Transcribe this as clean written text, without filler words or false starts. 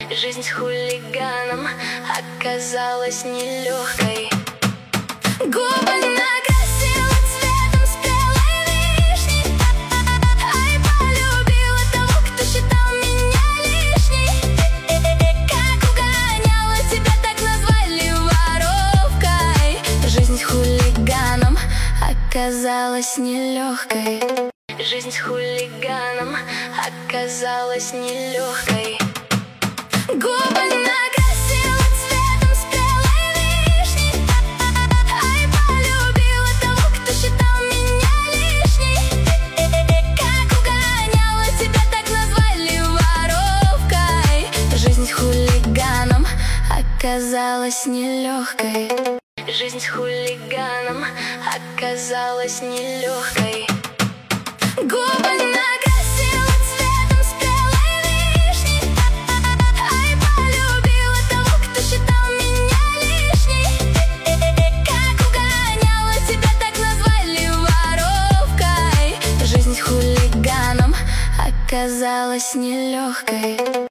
Жизнь с хулиганом оказалась нелегкой. Губы накрасила цветом спелой вишни, ай, полюбила того, кто считал меня лишней. Как угоняла тебя, так назвали воровкой. Жизнь с хулиганом оказалась нелегкой. Жизнь с хулиганом оказалась нелегкой. Губы накрасила цветом спелой вишни, ай, полюбила того, кто считал меня лишней. Как угоняла тебя, так назвали воровкой. Жизнь с хулиганом оказалась нелегкой. Жизнь с хулиганом оказалась нелегкой. Губы накрасила цветом спелой вишни, ай, полюбила того, кто считал меня лишней. Как угоняла тебя, так назвали воровкой. Жизнь с хулиганом оказалась нелегкой.